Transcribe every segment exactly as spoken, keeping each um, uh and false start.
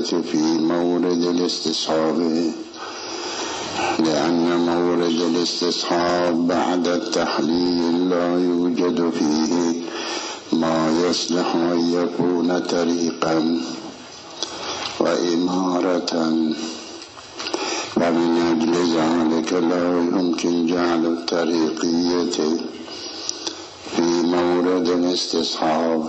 في مورد الاستصحاب، لأن مورد الاستصحاب بعد التحليل لا يوجد فيه ما يصلح أن يكون طريقا وإمارة، ومن أجل ذلك لا يمكن جعل الطريقية في مورد الاستصحاب.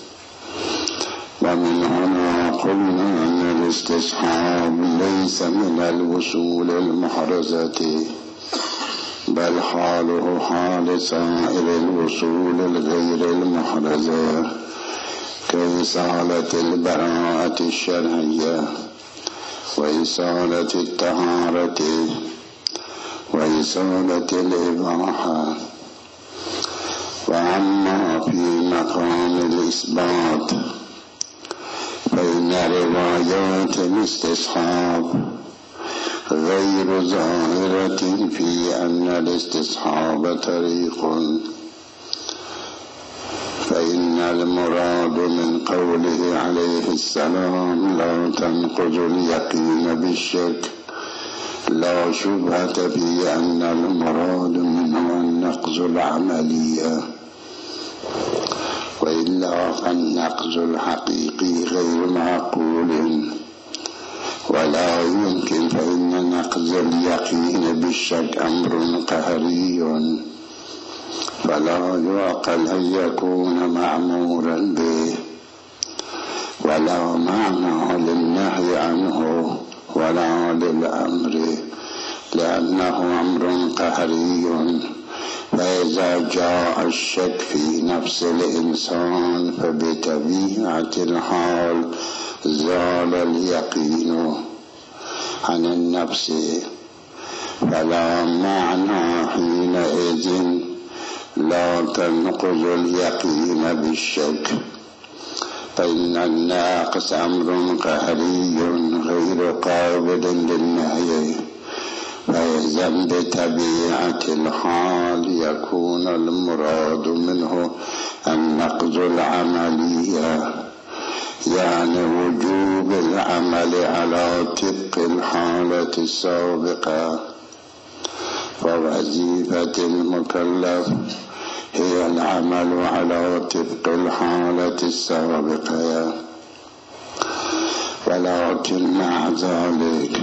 ومن هنا قلنا أن الاستصحاب ليس من الوصول المحرزة، بل حاله حال سائر الوصول الغير المحرزة، كإصالة البراءة الشرعية وإصالة الطهارة وإصالة الإباحة. وأما في مقام الإثبات فإن روايات الاستصحاب غير ظاهرة في أن الاستصحاب طريق، فإن المراد من قوله عليه السلام لا تنقض اليقين بالشك لا شبهة في أن المراد منه النقض العملية، وإلا فالنقض الحقيقي غير معقول ولا يمكن، فإن نقض اليقين بالشك أمر قهري فلا يعقل أن يكون مأمورا به، ولا معنى للنهي عنه ولا للأمر، لأنه أمر قهري. فإذا جاء الشك في نفس الإنسان فبطبيعة الحال زال اليقين عن النفس، فلا معنى حينئذ لا تنقض اليقين بالشك، فإن الناقص أمر قهري غير قابل للنهي، فإذا بطبيعة الحال يكون المراد منه النقض العملية، يعني وجوب العمل على طبق الحالة السابقة. ووظيفة المكلف هي العمل على طبق الحالة السابقة، ولكن مع ذلك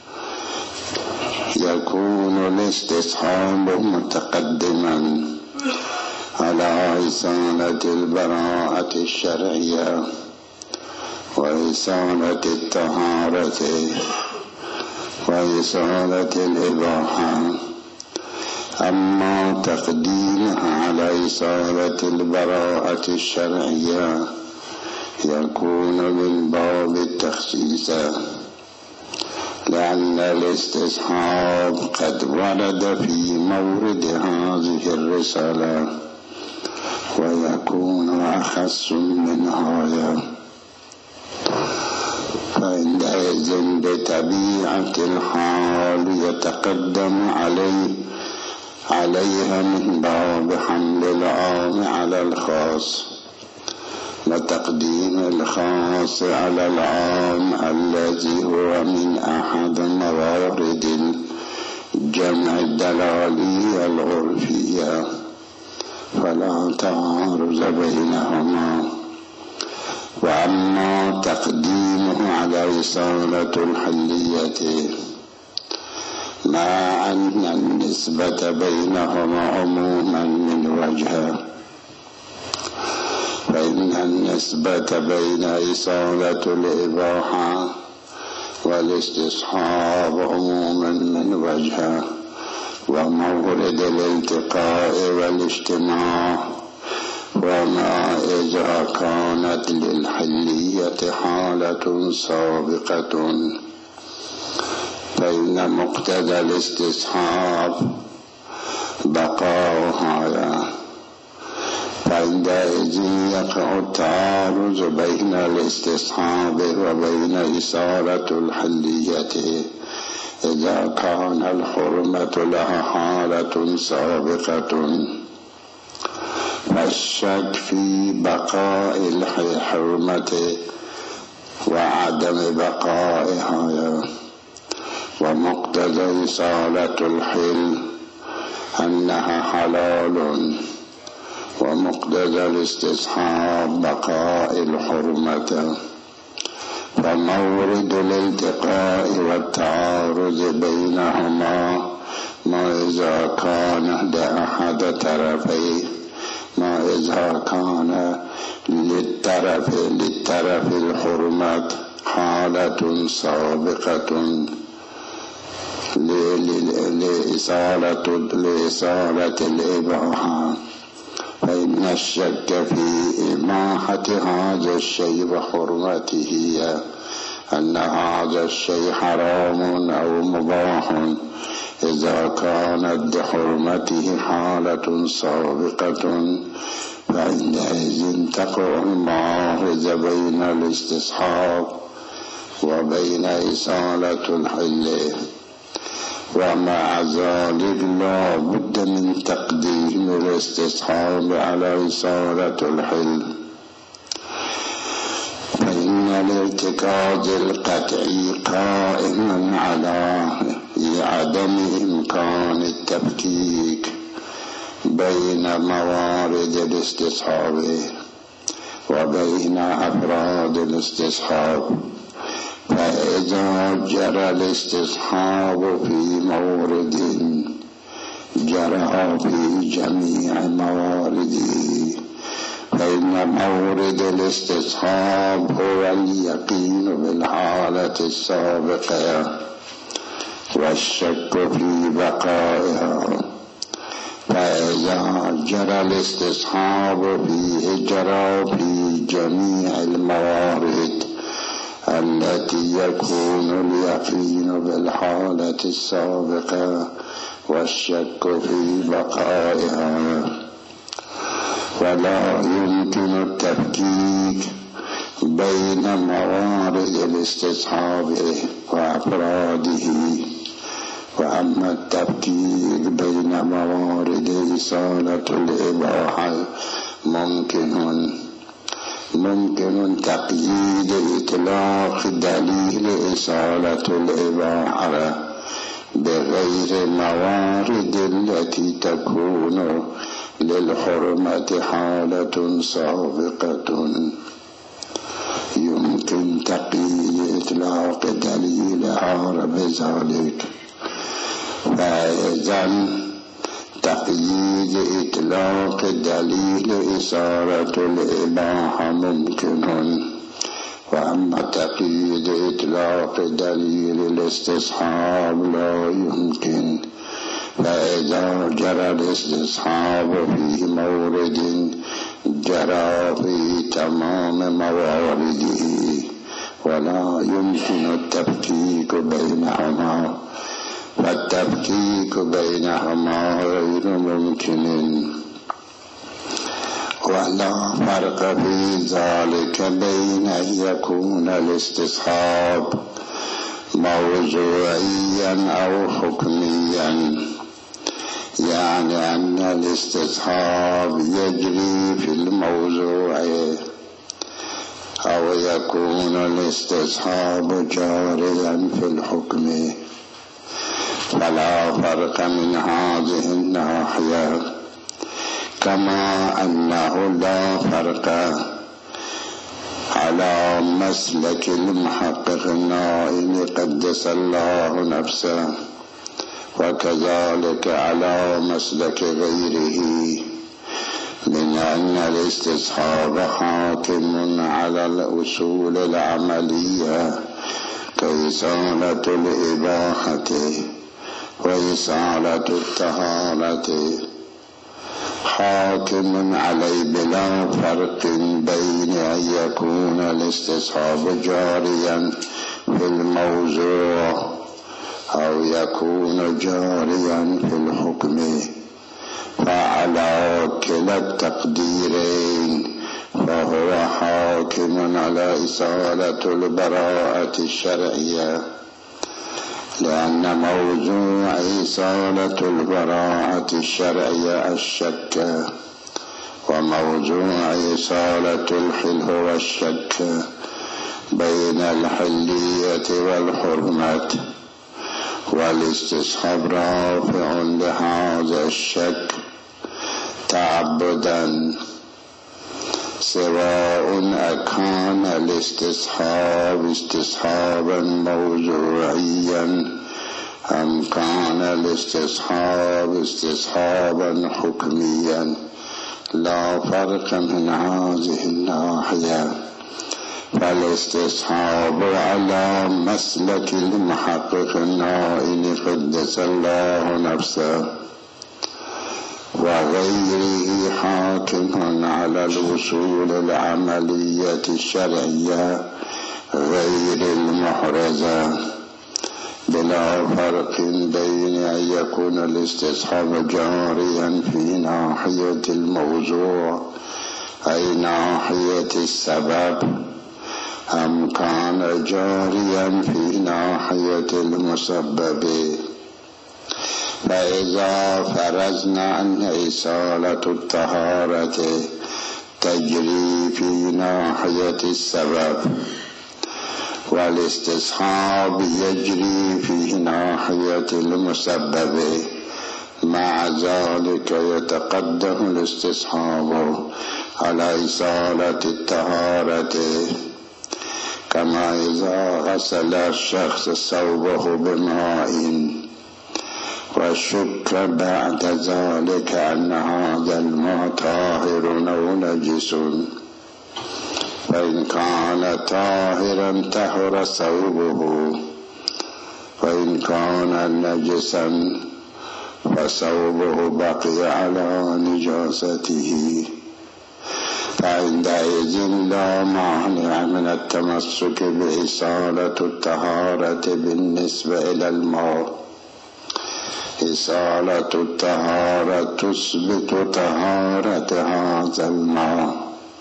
يكون الاستصحاب متقدما على إصالة البراءة الشرعية وإصالة الطهارة وإصالة الإباحة. أما تقديمها على إصالة البراءة الشرعية يكون من باب التخصيص، لأن الاستصحاب قد ورد في مورد هذه الرسالة ويكون أخص منها، فعندئذ بطبيعة الحال يتقدم عليه عليها من باب حمل العام على الخاص، وتقديم الخاص على العام الذي هو من أحد موارد الجمع الدلالي العرفية، فلا تعارض بينهما. وأما تقديمه على إصالة الحلية مع أن النسبة بينهما عموما من وجه، فإن النسبة بين إصالة الإباحة والاستصحاب عموما من وجه، ومورد الالتقاء والاجتماع. وما إذا كانت للحلية حالة سابقة فإن مقتضى الاستصحاب بقاؤها، فعندئذ يقع التعارض بين الاستصحاب وبين إصالة الحلية إذا كان الحرمة لها حالة سابقة. فالشك في بقاء الحرمة وعدم بقائها. ومقتضى إصالة الحل أنها حلال، ومقتضى الاستصحاب بقاء الحرمة. فمورد الالتقاء والتعارض بينهما ما إذا كان لأحد طرفيه ما إذا كان للطرف للطرف الحرمة حالة سابقة لإصالة لإصالة الإباحة، فإن الشك في إباحة هذا الشيء وحرمته أن هذا الشيء حرام أو مباح إذا كانت لحرمته حالة سابقة، فعندئذ تقع المعارضة بين الاستصحاب وبين إصالة الحل. ومع ذلك لا بد من تقديم الاستصحاب على إصالة الحل، فإن الارتكاز القطعي قائم على عدم إمكان التفكيك بين موارد الاستصحاب وبين أفراد الاستصحاب. فإذا جرى الاستصحاب في مورد جرى في جميع موارده، فإن مورد الاستصحاب هو اليقين بالحالة السابقة والشك في بقائها. فإذا جرى الاستصحاب فيه جرى في جميع الموارد التي يكون اليقين بالحالة السابقة والشك في بقائها. ولا يمكن التفكيك بين موارد الاستصحاب وأفراده. وأما التفكيك بين موارد إصالة الإباحة ممكن ممكن تقييد إطلاق دليل إصالة الإباحة بغير موارد التي تكون للحرمة حالة سابقة. يمكن تقييد إطلاق دليل عارض بذلك. فإذا تقييد إطلاق دليل إصالة الإباحة ممكن، وأما تقييد إطلاق دليل الاستصحاب لا يمكن. فإذا جرى الاستصحاب في مورد جرى في تمام موارده، ولا يمكن التفكيك بينهما، فالتفكيك بينهما غير ممكن. ولا فرق في ذلك بين أن يكون الاستصحاب موضوعيا أو حكميا، يعني أن الاستصحاب يجري في الموضوع أو يكون الاستصحاب جاريا في الحكم. فلا فرق من هذه الناحية، كما أنه لا فرق على مسلك المحقق النائم قدس الله نفسه، وكذلك على مسلك غيره، من أن الاستصحاب حاكم على الأصول العملية كإصالة الإباحة وإصالة الطهارة، حاكم عليه بلا فرق بين أن يكون الاستصحاب جاريا في الموضوع أو يكون جاريا في الحكم. فعلى كلا التقديرين فهو حاكم على إصالة البراءة الشرعية، لأن موضوع إصالة البراءة الشرعية الشك، وموضوع إصالة الحل هو الشك. بين الحلية والحرمة، والاستصحاب رافع لهذا الشك تعبدا، سواء أكان الاستصحاب استصحابا موضوعيا أم كان الاستصحاب استصحابا حكميا، لا فرق من هذه الناحية. فالاستصحاب على مسلك المحقق النائل قدس الله نفسه وغيره حاكم على الوصول العملية الشرعية غير المحرزة، بلا فرق بين أن يكون الاستصحاب جاريا في ناحية الموضوع أي ناحية السبب، أم كان جاريا في ناحية المسبب. فإذا فرضنا أن إصالة الطهارة تجري في ناحية السبب والاستصحاب يجري في ناحية المسبب، مع ذلك يتقدم الاستصحاب على إصالة الطهارة، كما إذا غسل الشخص ثوبه بماء وشك بعد ذلك أن هذا الماء طاهر أو نجس، فإن كان طاهرا طهر ثوبه، فإن كان نجسا فثوبه بقي على نجاسته، فعندئذ لا مانع من التمسك بإصالة الطهارة بالنسبة إلى الماء. إصالة الطهارة تثبت طهارة هذا الماء،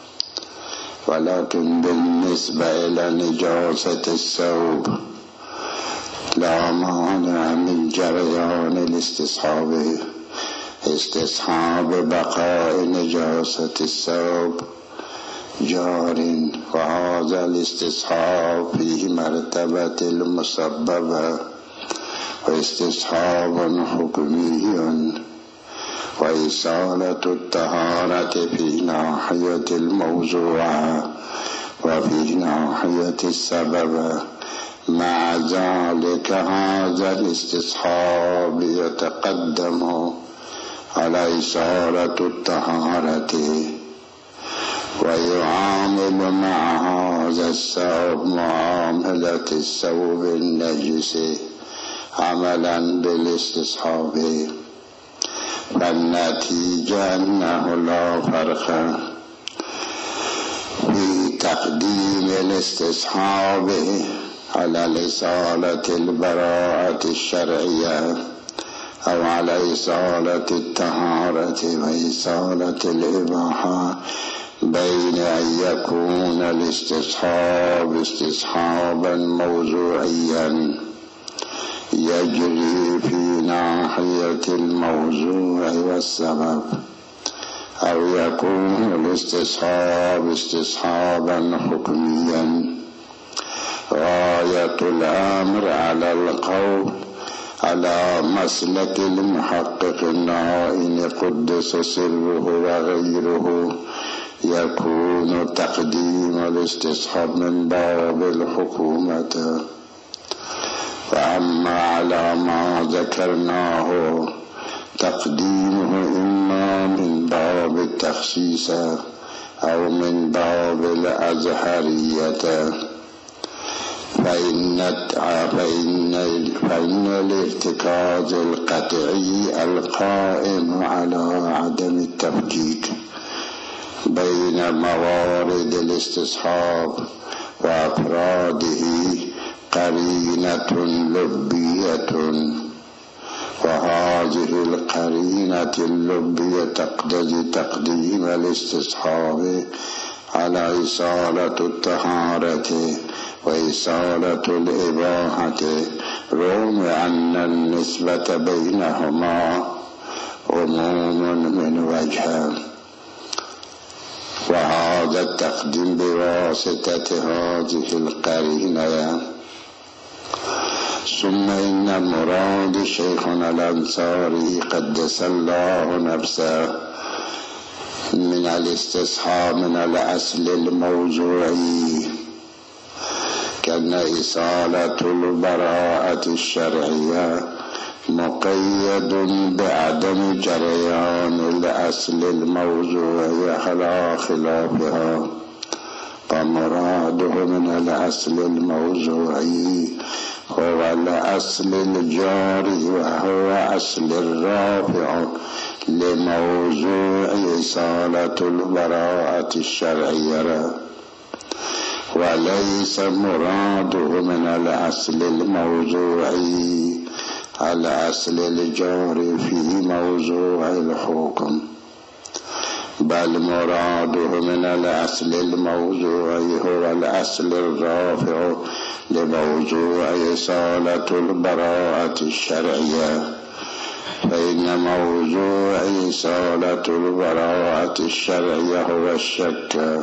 ولكن بالنسبة إلى نجاسة الثوب لا مانع من جريان الاستصحاب، استصحاب بقاء نجاسة الثوب جار، وهذا الاستصحاب فيه مرتبة المسببة واستصحاب حكمي، وإصالة الطهارة في ناحية الموضوع وفي ناحية السبب، مع ذلك هذا الاستصحاب يتقدم على إصالة الطهارة، ويعامل مع هذا الثوب معاملة الثوب النجس عملا بالاستصحاب. فالنتيجة أنه لا فرق في تقديم الاستصحاب على الإصالة البراءة الشرعية أو على إصالة الطهارة وإصالة الإباحة، بين أن يكون الاستصحاب استصحابا موضوعيا يجري في ناحية الموضوع والسبب، أو يكون الاستصحاب استصحابا حكميا. غاية الأمر على القول على مسلك المحقق النائل قدس سره وغيره يكون تقديم الاستصحاب من باب الحكومة، وأما على ما ذكرناه تقديمه إما من باب التخصيص أو من باب الأزهرية، فإن فإن فإن الارتكاز القطعي القائم على عدم التفكيك بين موارد الاستصحاب وأفراده قرينة لبية، وهذه القرينة اللبية تقتضي تقديم الاستصحاب على إصالة الطهارة وإصالة الإباحة، رغم أن النسبة بينهما عموم من وجه. وهذا التقديم بواسطة هذه القرينة. ثم إن مراد شيخنا الأنصاري قدس الله نفسه من الاستصحاب من الأصل الموضوعي كأن إصالة البراءة الشرعية مقيد بعدم جريان الأصل الموضوعي على خلافها، فمراده من الأصل الموضوعي هو الأصل الجاري وهو أصل الرافع لموضوع إصالة البراءة الشرعية، وليس مراده من الأصل الموضوعي الأصل الجاري في موضوع الحكم، بل مراده من الأصل الموضوعي هو الأصل الرافع لموضوع إصالة البراءة الشرعية. فإن موضوع إصالة البراءة الشرعية هو الشك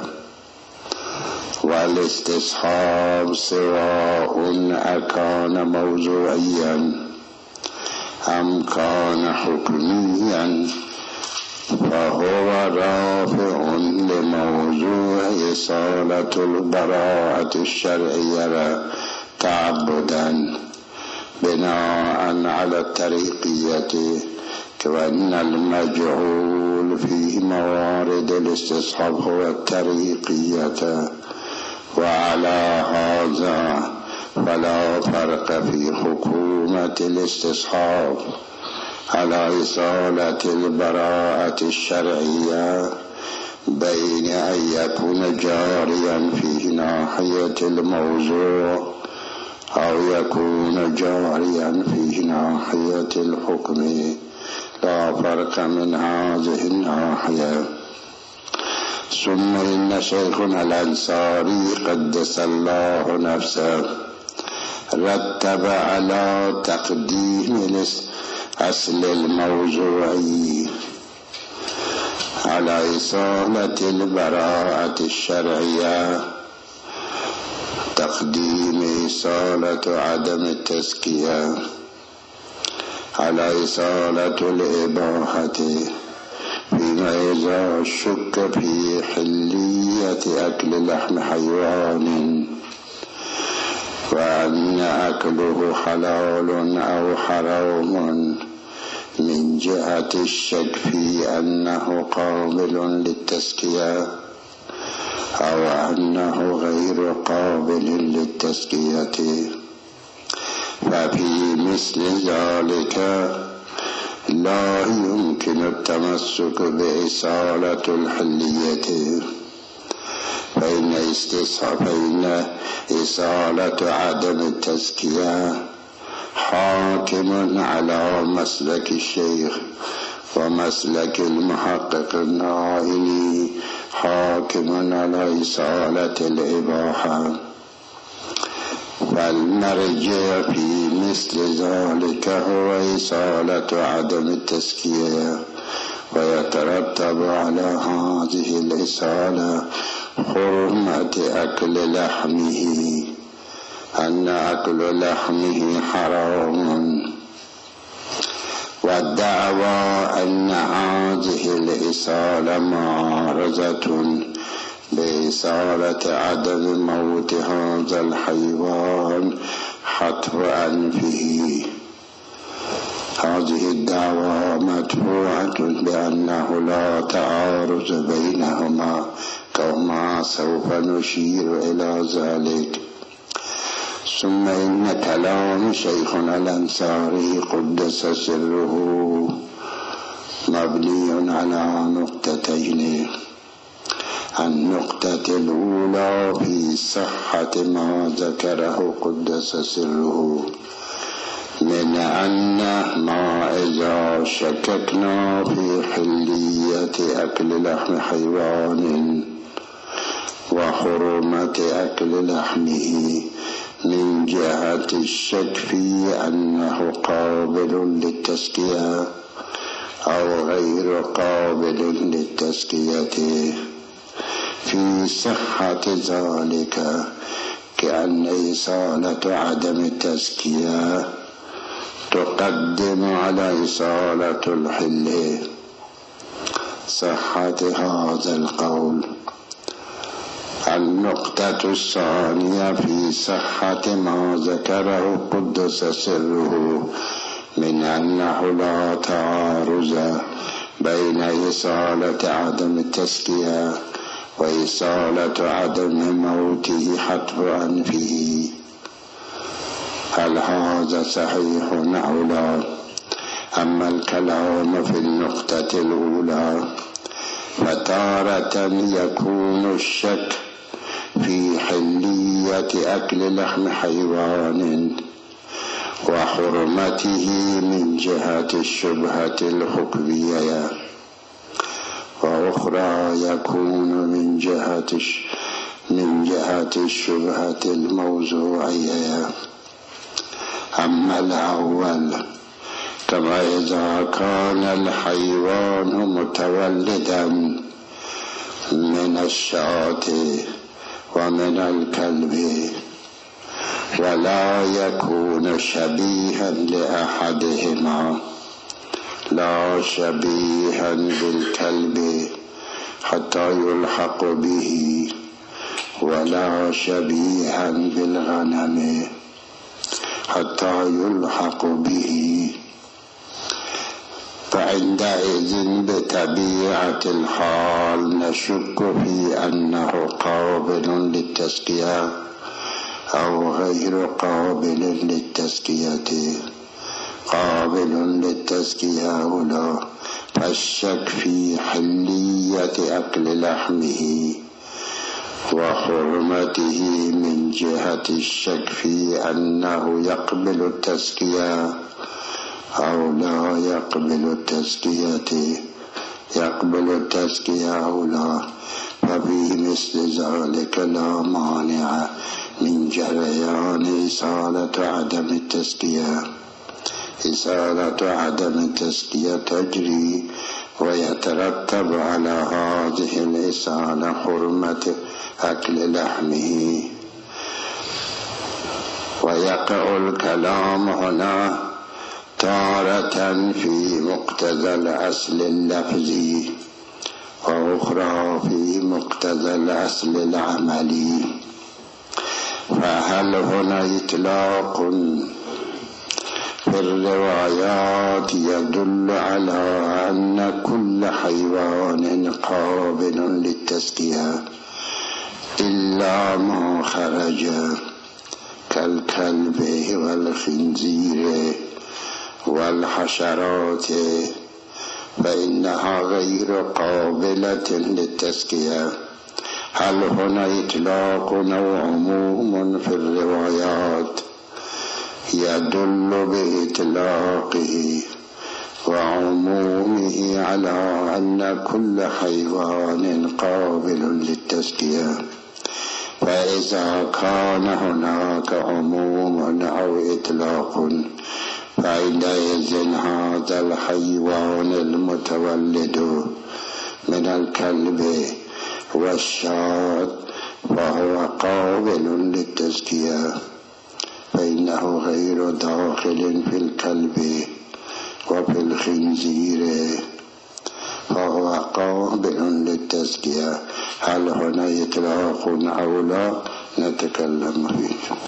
والاستصحاب، سواء أكان موضوعيا أم كان حكميا، فهو رافع لموضوع إصالة البراءة الشرعية تعبدا بناء على الطريقية، كأن المجهول في موارد الاستصحاب هو الطريقية. وعلى هذا فلا فرق في حكومة الاستصحاب على إصالة البراءة الشرعية بين أن يكون جاريا في ناحية الموضوع أو يكون جاريا في ناحية الحكم، لا فرق من هذه الناحية. ثم إن شيخنا الأنصاري قدس الله نفسه رتب على تقديم الأصل الموضوعي على إصالة البراءة الشرعية تقديم إصالة عدم التزكية على إصالة الإباحة، فيما إذا شك في حلية أكل لحم حيوان وأن أكله حلال أو حرام من جهة الشك في أنه قابل للتزكية أو أنه غير قابل للتزكية، ففي مثل ذلك لا يمكن التمسك بإصالة الحلية، فإن استصحاب فإن إصالة عدم التزكية حاكم على مسلك الشيخ ومسلك المحقق النائلي حاكم على إصالة الإباحة، فالمرجع في مثل ذلك هو إصالة عدم التزكية، ويترتب على هذه الإصالة حرمة أكل لحمه، أن أكل لحمه حرام. والدعوى أن هذه الإصالة معارضة بإصالة عدم موت هذا الحيوان حتف أنفه، هذه الدعوى مدفوعة بأنه لا تعارض بينهما، كما سوف نشير إلى ذلك. ثم إن كلام شيخنا الأنصاري قدس سره مبني على نقطتين: النقطة الأولى في صحة ما ذكره قدس سره من أن ما إذا شككنا في حلية أكل لحم حيوان وحرمة أكل لحمه من جهة الشك في أنه قابل للتزكية أو غير قابل للتزكية، في صحة ذلك كأن إصالة عدم التزكية تقدم على إصالة الحل. صحة هذا القول. النقطة الثانية في صحة ما ذكره قدس سره من أنه لا تعارض بين إصالة عدم التزكية وإصالة عدم موته حتف أنفه. هل هذا صحيح أو لا؟ أما الكلام في النقطة الأولى فتارة يكون الشك في حلية أكل لحم حيوان وحرمته من جهة الشبهة الحكمية، وأخرى يكون من جهة من جهة الشبهة الموضوعية. أما الأول كما إذا كان الحيوان متولدا من الشاة ومن الكلب ولا يكون شبيها لأحدهما، لا شبيها بالكلب حتى يلحق به ولا شبيها بالغنم حتى يلحق به، فعندئذ بطبيعة الحال نشك في أنه قابل للتزكية أو غير قابل للتزكية. قابل للتزكية أو لا، فالشك في حلية أكل لحمه وحرمته من جهة الشك في أنه يقبل التزكية أو لا يقبل التزكية يقبل التزكية أو لا، ففي مثل ذلك لا مانع من جريان إصالة عدم التزكية. إصالة عدم التزكية تجري ويترتب على هذه الإصالة حرمة أكل لحمه. ويقع الكلام هنا تارة في مقتضى الأصل اللفظي وأخرى في مقتضى الأصل العملي. فهل هنا إطلاق في الروايات يدل على أن كل حيوان قابل للتزكية إلا ما خرج كالكلب والخنزير والحشرات فإنها غير قابلة للتزكية؟ هل هنا إطلاق أو عموم في الروايات يدل بإطلاقه وعمومه على أن كل حيوان قابل للتزكية؟ فإذا كان هناك عموم أو إطلاق فعندئذ هذا الحيوان المتولد من الكلب والشاة فهو قابل للتزكية، فإنه غير داخل في الكلب وفي الخنزير، فهو قابل للتزكية. هل هنا إطلاق أو لا؟ نتكلم فيه.